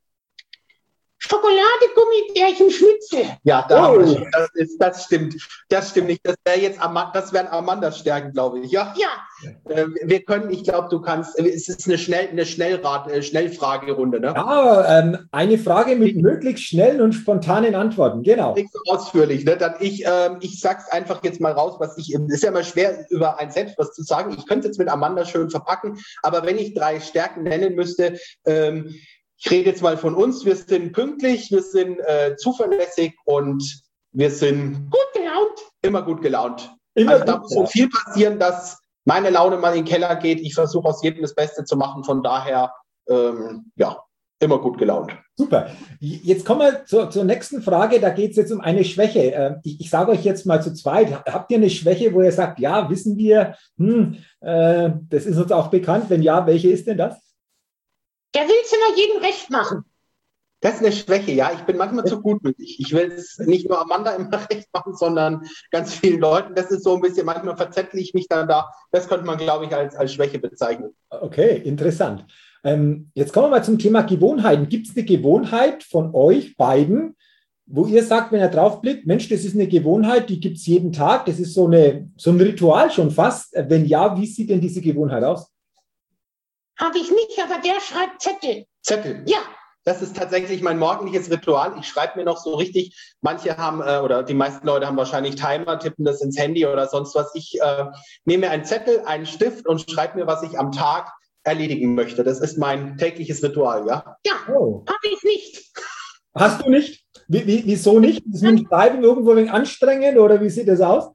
Schokolade, Gummibärchen, Schnitzel. Ja, da Oh. haben wir schon. Das, ist, das stimmt. Das stimmt nicht. Das wäre jetzt Ama- das wären Amandas Stärken, glaube ich. Ja. Ja. Äh, wir können, ich glaube, du kannst. Es ist eine Schnell, eine Schnellrat, äh, Schnellfragerunde, ne? Ja, ähm, eine Frage mit möglichst schnellen und spontanen Antworten, genau. Nicht so ausführlich, ne? Dann ich, ähm, ich sag's einfach jetzt mal raus, was ich. Es ist ja immer schwer, über ein selbst was zu sagen. Ich könnte jetzt mit Amanda schön verpacken, aber wenn ich drei Stärken nennen müsste, ähm, ich rede jetzt mal von uns. Wir sind pünktlich, wir sind äh, zuverlässig und wir sind Gut gelaunt. immer gut gelaunt. Immer also da gut muss so viel passieren, dass meine Laune mal in den Keller geht. Ich versuche aus jedem das Beste zu machen. Von daher, ähm, ja, immer gut gelaunt. Super. Jetzt kommen wir zur, zur nächsten Frage. Da geht es jetzt um eine Schwäche. Ähm, Ich, ich sage euch jetzt mal zu zweit. Habt ihr eine Schwäche, wo ihr sagt, ja, wissen wir, hm, äh, das ist uns auch bekannt. Wenn ja, welche ist denn das? Der will es immer jedem recht machen. Das ist eine Schwäche, ja. Ich bin manchmal zu gutmütig. Ich will es nicht nur Amanda immer recht machen, sondern ganz vielen Leuten. Das ist so ein bisschen, manchmal verzettle ich mich dann da. Das könnte man, glaube ich, als, als Schwäche bezeichnen. Okay, interessant. Ähm, jetzt kommen wir mal zum Thema Gewohnheiten. Gibt es eine Gewohnheit von euch beiden, wo ihr sagt, wenn ihr draufblickt, Mensch, das ist eine Gewohnheit, die gibt es jeden Tag. Das ist so, eine, so ein Ritual schon fast. Wenn ja, wie sieht denn diese Gewohnheit aus? Habe ich nicht, aber der schreibt Zettel. Zettel. Ja. Das ist tatsächlich mein morgendliches Ritual. Ich schreibe mir noch so richtig, manche haben, äh, oder die meisten Leute haben wahrscheinlich Timer, tippen das ins Handy oder sonst was. Ich äh, nehme mir einen Zettel, einen Stift und schreibe mir, was ich am Tag erledigen möchte. Das ist mein tägliches Ritual, ja. Ja, Oh. habe ich nicht. Hast du nicht? Wie, wie, wieso nicht? Ist mit dem Schreiben irgendwo ein wenig anstrengend oder wie sieht das aus?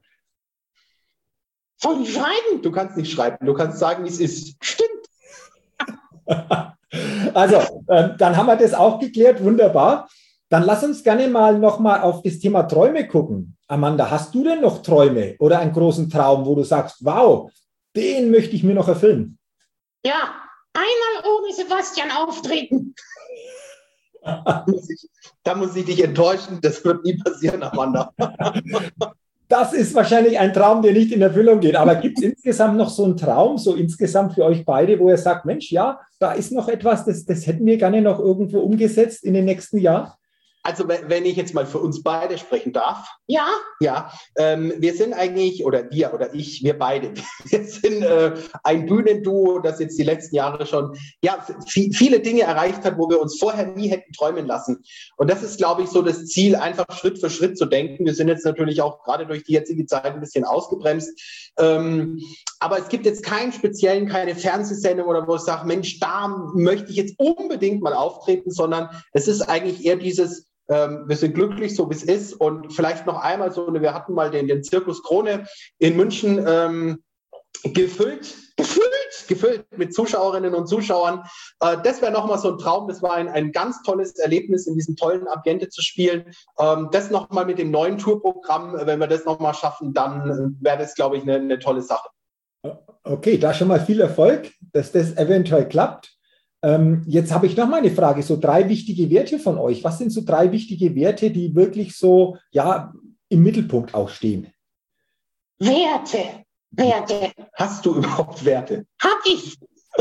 Soll ich schreiben? Du kannst nicht schreiben, du kannst sagen, wie es ist. Stimmt. Also, ähm, dann haben wir das auch geklärt. Wunderbar. Dann lass uns gerne mal nochmal auf das Thema Träume gucken. Amanda, hast du denn noch Träume oder einen großen Traum, wo du sagst, wow, den möchte ich mir noch erfüllen? Ja, einmal ohne Sebastian auftreten. Da muss ich, da muss ich dich enttäuschen, das wird nie passieren, Amanda. Das ist wahrscheinlich ein Traum, der nicht in Erfüllung geht. Aber gibt es insgesamt noch so einen Traum, so insgesamt für euch beide, wo ihr sagt, Mensch, ja, da ist noch etwas, das, das hätten wir gerne noch irgendwo umgesetzt in den nächsten Jahren? Also wenn ich jetzt mal für uns beide sprechen darf. Ja? Ja, ähm, wir sind eigentlich, oder wir oder ich, wir beide, wir sind äh, ein Bühnenduo, das jetzt die letzten Jahre schon ja, viele Dinge erreicht hat, wo wir uns vorher nie hätten träumen lassen. Und das ist, glaube ich, so das Ziel, einfach Schritt für Schritt zu denken. Wir sind jetzt natürlich auch gerade durch die jetzige Zeit ein bisschen ausgebremst. Ähm, aber es gibt jetzt keinen speziellen, keine Fernsehsendung oder wo ich sage, Mensch, da möchte ich jetzt unbedingt mal auftreten, sondern es ist eigentlich eher dieses, Ähm, wir sind glücklich, so wie es ist. Und vielleicht noch einmal so, wir hatten mal den, den Zirkus Krone in München ähm, gefüllt, gefüllt, gefüllt mit Zuschauerinnen und Zuschauern. Äh, das wäre nochmal so ein Traum. Das war ein, ein ganz tolles Erlebnis, in diesem tollen Ambiente zu spielen. Ähm, das nochmal mit dem neuen Tourprogramm, wenn wir das nochmal schaffen, dann wäre das, glaube ich, eine, eine tolle Sache. Okay, da schon mal viel Erfolg, dass das eventuell klappt. Ähm, jetzt habe ich noch mal eine Frage, so drei wichtige Werte von euch. Was sind so drei wichtige Werte, die wirklich so ja, im Mittelpunkt auch stehen? Werte, Werte. Hast du überhaupt Werte? Hab ich.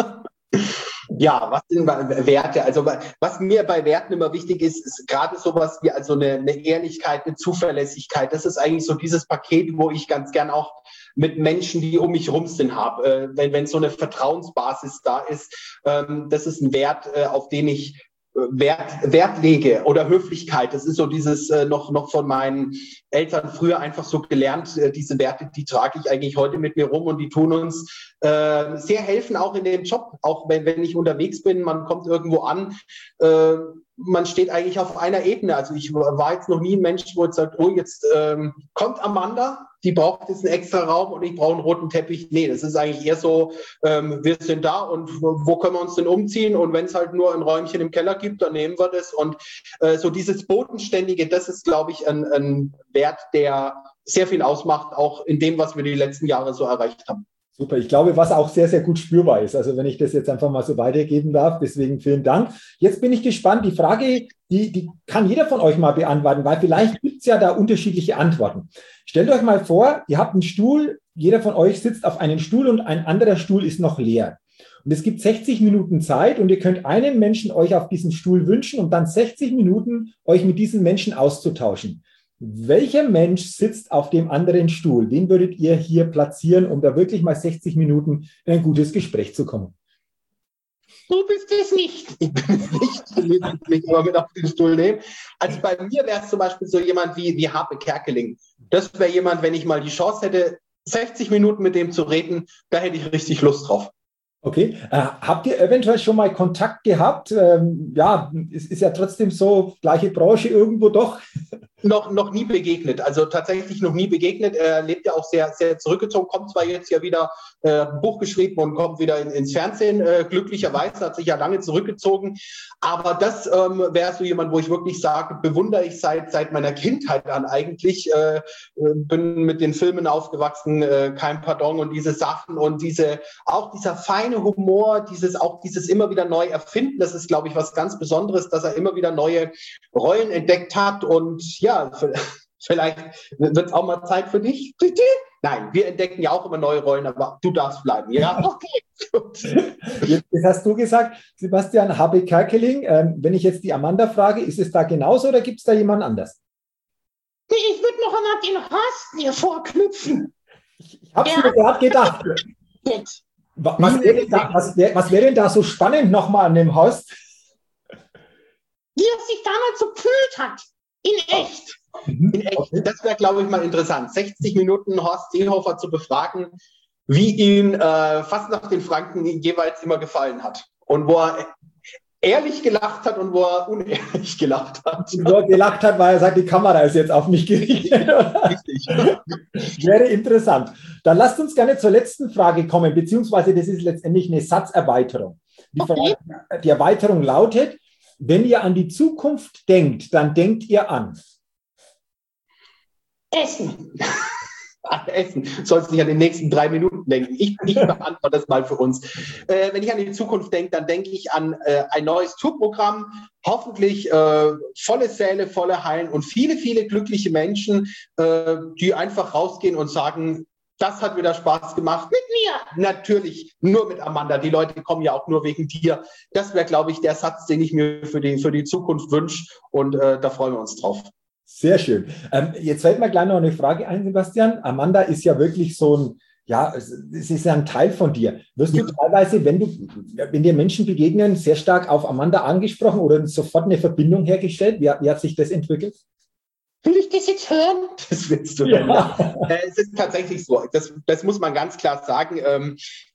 Ja, was sind Werte? Also was mir bei Werten immer wichtig ist, ist gerade sowas wie also eine, eine Ehrlichkeit, eine Zuverlässigkeit. Das ist eigentlich so dieses Paket, wo ich ganz gern auch mit Menschen, die um mich rum sind, habe. Äh, wenn, wenn so eine Vertrauensbasis da ist, ähm, das ist ein Wert, äh, auf den ich Wert, Wert lege, oder Höflichkeit. Das ist so dieses äh, noch, noch von meinen Eltern früher einfach so gelernt. Äh, diese Werte, die trage ich eigentlich heute mit mir rum und die tun uns äh, sehr helfen, auch in dem Job. Auch wenn, wenn ich unterwegs bin, man kommt irgendwo an, äh, man steht eigentlich auf einer Ebene. Also ich war jetzt noch nie ein Mensch, wo jetzt sagt, oh, jetzt ähm, kommt Amanda, die braucht jetzt einen extra Raum und ich brauche einen roten Teppich. Nee, das ist eigentlich eher so, ähm, wir sind da und wo können wir uns denn umziehen? Und wenn es halt nur ein Räumchen im Keller gibt, dann nehmen wir das. Und äh, so dieses Bodenständige, das ist, glaube ich, ein, ein Wert, der sehr viel ausmacht, auch in dem, was wir die letzten Jahre so erreicht haben. Super, ich glaube, was auch sehr, sehr gut spürbar ist. Also wenn ich das jetzt einfach mal so weitergeben darf, deswegen vielen Dank. Jetzt bin ich gespannt. Die Frage, die, die kann jeder von euch mal beantworten, weil vielleicht gibt es ja da unterschiedliche Antworten. Stellt euch mal vor, ihr habt einen Stuhl, jeder von euch sitzt auf einem Stuhl und ein anderer Stuhl ist noch leer. Und es gibt sechzig Minuten Zeit und ihr könnt einen Menschen euch auf diesen Stuhl wünschen und dann sechzig Minuten euch mit diesen Menschen auszutauschen. Welcher Mensch sitzt auf dem anderen Stuhl? Den würdet ihr hier platzieren, um da wirklich mal sechzig Minuten in ein gutes Gespräch zu kommen? Du bist es nicht. Ich bin es nicht. Ich will mich immer mit auf den Stuhl nehmen. Also bei mir wäre es zum Beispiel so jemand wie, wie Harpe Kerkeling. Das wäre jemand, wenn ich mal die Chance hätte, sechzig Minuten mit dem zu reden, da hätte ich richtig Lust drauf. Okay. Äh, habt ihr eventuell schon mal Kontakt gehabt? Ähm, ja, es ist ja trotzdem so, gleiche Branche irgendwo doch. Noch, noch nie begegnet, also tatsächlich noch nie begegnet. Er lebt ja auch sehr, sehr zurückgezogen, kommt zwar jetzt ja wieder äh, ein Buch geschrieben und kommt wieder in, ins Fernsehen. Äh, glücklicherweise hat sich ja lange zurückgezogen. Aber das ähm, wäre so jemand, wo ich wirklich sage, bewundere ich seit, seit meiner Kindheit an eigentlich. Äh, bin mit den Filmen aufgewachsen, äh, kein Pardon und diese Sachen und diese, auch dieser feine Humor, dieses, auch dieses immer wieder neu erfinden. Das ist, glaube ich, was ganz Besonderes, dass er immer wieder neue Rollen entdeckt hat und ja, Ja, vielleicht wird es auch mal Zeit für dich. Nein, wir entdecken ja auch immer neue Rollen, aber du darfst bleiben. Ja, okay. Gut. Jetzt hast du gesagt, Sebastian, Harpe Kerkeling. Ähm, wenn ich jetzt die Amanda frage, ist es da genauso oder gibt es da jemand anders? Ich würde noch einmal den Horst mir vorknüpfen. Ich, ich habe es mir gerade gedacht. Jetzt. Was wäre denn, wär, was wär denn da so spannend nochmal an dem Horst? Wie er sich damals so gefühlt hat. In echt. In echt. Okay. Das wäre, glaube ich, mal interessant. sechzig Minuten Horst Seehofer zu befragen, wie ihm äh, fast nach den Franken jeweils immer gefallen hat. Und wo er ehrlich gelacht hat und wo er unehrlich gelacht hat. Und wo er gelacht hat, weil er sagt, die Kamera ist jetzt auf mich gerichtet. Richtig. Wäre interessant. Dann lasst uns gerne zur letzten Frage kommen, beziehungsweise das ist letztendlich eine Satzerweiterung. Die, Okay. Frage, die Erweiterung lautet, wenn ihr an die Zukunft denkt, dann denkt ihr an Essen. An Essen. Sollst nicht an die nächsten drei Minuten denken. Ich, ich beantworte das mal für uns. Äh, wenn ich an die Zukunft denke, dann denke ich an äh, ein neues Tourprogramm, hoffentlich äh, volle Säle, volle Hallen und viele, viele glückliche Menschen, äh, die einfach rausgehen und sagen, das hat wieder Spaß gemacht. Mit mir. Natürlich, nur mit Amanda. Die Leute kommen ja auch nur wegen dir. Das wäre, glaube ich, der Satz, den ich mir für die, für die Zukunft wünsche. Und äh, da freuen wir uns drauf. Sehr schön. Ähm, jetzt fällt mir gleich noch eine Frage ein, Sebastian. Amanda ist ja wirklich so ein, ja, es ist ja ein Teil von dir. Wirst du teilweise, wenn du, wenn dir Menschen begegnen, sehr stark auf Amanda angesprochen oder sofort eine Verbindung hergestellt? Wie, wie hat sich das entwickelt? Will ich das jetzt hören? Das willst du ja. denn, ja. Äh, es ist tatsächlich so. Das, das muss man ganz klar sagen. Ähm,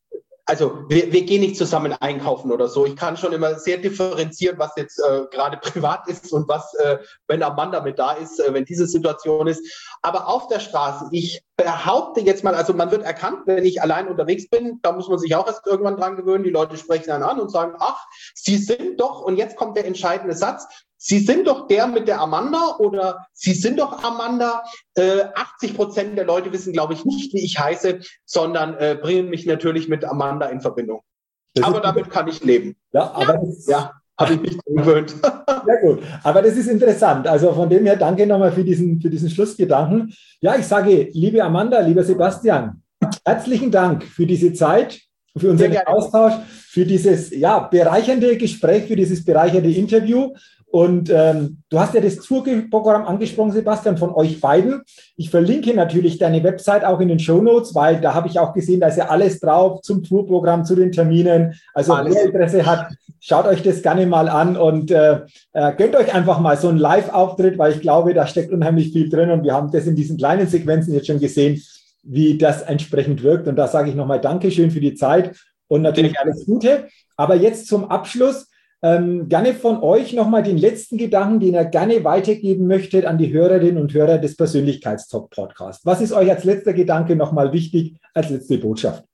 Also wir, wir gehen nicht zusammen einkaufen oder so. Ich kann schon immer sehr differenzieren, was jetzt äh, gerade privat ist und was, äh, wenn Amanda mit da ist, äh, wenn diese Situation ist. Aber auf der Straße, ich behaupte jetzt mal, also man wird erkannt, wenn ich allein unterwegs bin, da muss man sich auch erst irgendwann dran gewöhnen. Die Leute sprechen einen an und sagen, ach, Sie sind doch, und jetzt kommt der entscheidende Satz, Sie sind doch der mit der Amanda oder Sie sind doch Amanda. Äh, achtzig Prozent der Leute wissen, glaube ich, nicht, wie ich heiße, sondern äh, bringen mich natürlich mit Amanda in Verbindung. Das aber damit kann ich leben. Ja, aber das, ja, habe ich mich gewöhnt. Sehr gut. Aber das ist interessant. Also von dem her danke nochmal für diesen, für diesen Schlussgedanken. Ja, ich sage, liebe Amanda, lieber Sebastian, herzlichen Dank für diese Zeit, für unseren Austausch, für dieses ja, bereichernde Gespräch, für dieses bereichernde Interview. Und ähm, du hast ja das Tourprogramm angesprochen, Sebastian, von euch beiden. Ich verlinke natürlich deine Website auch in den Shownotes, weil da habe ich auch gesehen, da ist ja alles drauf zum Tourprogramm, zu den Terminen. Also alles. Wer Interesse hat, schaut euch das gerne mal an und äh, äh, gönnt euch einfach mal so einen Live-Auftritt, weil ich glaube, da steckt unheimlich viel drin und wir haben das in diesen kleinen Sequenzen jetzt schon gesehen, wie das entsprechend wirkt. Und da sage ich nochmal Dankeschön für die Zeit und natürlich alles Gute. Aber jetzt zum Abschluss. Ähm, gerne von euch nochmal den letzten Gedanken, den ihr gerne weitergeben möchtet an die Hörerinnen und Hörer des Persönlichkeitstalk-Podcasts. Was ist euch als letzter Gedanke nochmal wichtig, als letzte Botschaft?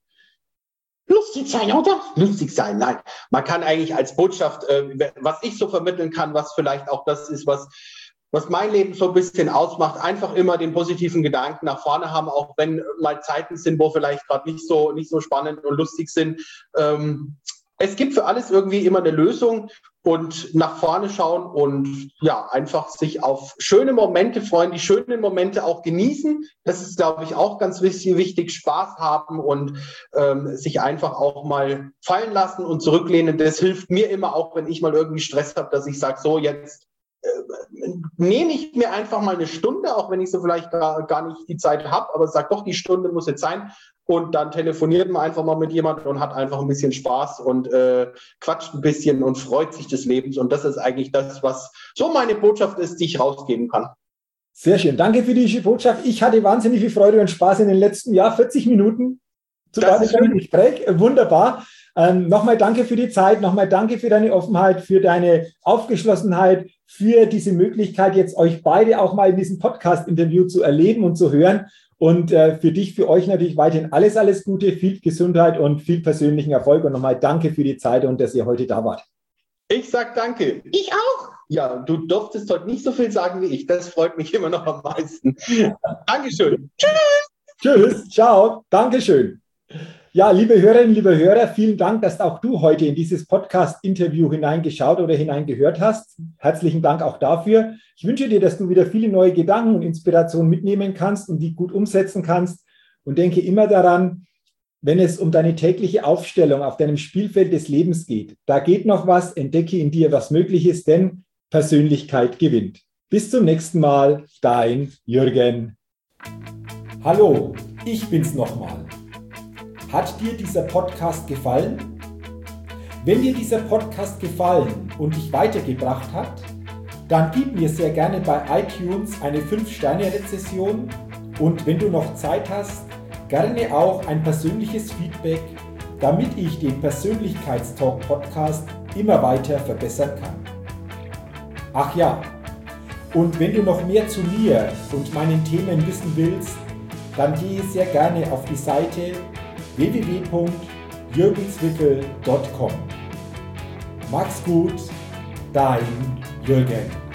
Lustig sein, oder? Lustig sein, nein. Man kann eigentlich als Botschaft, äh, was ich so vermitteln kann, was vielleicht auch das ist, was, was mein Leben so ein bisschen ausmacht, einfach immer den positiven Gedanken nach vorne haben, auch wenn mal Zeiten sind, wo vielleicht gerade nicht so, nicht so spannend und lustig sind. Ähm, Es gibt für alles irgendwie immer eine Lösung und nach vorne schauen und ja, einfach sich auf schöne Momente freuen, die schönen Momente auch genießen. Das ist, glaube ich, auch ganz wichtig, wichtig Spaß haben und ähm, sich einfach auch mal fallen lassen und zurücklehnen. Das hilft mir immer auch, wenn ich mal irgendwie Stress habe, dass ich sage, so jetzt äh, nehme ich mir einfach mal eine Stunde, auch wenn ich so vielleicht gar, gar nicht die Zeit habe, aber sage doch, die Stunde muss jetzt sein. Und dann telefoniert man einfach mal mit jemandem und hat einfach ein bisschen Spaß und äh, quatscht ein bisschen und freut sich des Lebens. Und das ist eigentlich das, was so meine Botschaft ist, die ich rausgeben kann. Sehr schön. Danke für die Botschaft. Ich hatte wahnsinnig viel Freude und Spaß in den letzten Jahr, vierzig Minuten zu deinem Gespräch. Wunderbar. Ähm, nochmal danke für die Zeit. Nochmal danke für deine Offenheit, für deine Aufgeschlossenheit, für diese Möglichkeit, jetzt euch beide auch mal in diesem Podcast-Interview zu erleben und zu hören. Und äh, für dich, für euch natürlich weiterhin alles, alles Gute, viel Gesundheit und viel persönlichen Erfolg. Und nochmal danke für die Zeit und dass ihr heute da wart. Ich sag danke. Ich auch. Ja, du durftest heute nicht so viel sagen wie ich. Das freut mich immer noch am meisten. Dankeschön. Tschüss. Tschüss. Ciao. Dankeschön. Ja, liebe Hörerinnen, liebe Hörer, vielen Dank, dass auch du heute in dieses Podcast-Interview hineingeschaut oder hineingehört hast. Herzlichen Dank auch dafür. Ich wünsche dir, dass du wieder viele neue Gedanken und Inspirationen mitnehmen kannst und die gut umsetzen kannst. Und denke immer daran, wenn es um deine tägliche Aufstellung auf deinem Spielfeld des Lebens geht, da geht noch was, entdecke in dir, was möglich ist, denn Persönlichkeit gewinnt. Bis zum nächsten Mal, dein Jürgen. Hallo, ich bin's nochmal. Hat dir dieser Podcast gefallen? Wenn dir dieser Podcast gefallen und dich weitergebracht hat, dann gib mir sehr gerne bei iTunes eine fünf Sterne Rezession und wenn du noch Zeit hast, gerne auch ein persönliches Feedback, damit ich den Persönlichkeitstalk-Podcast immer weiter verbessern kann. Ach ja, und wenn du noch mehr zu mir und meinen Themen wissen willst, dann gehe sehr gerne auf die Seite w w w punkt jürgen zwickel punkt com. Mach's gut, dein Jürgen.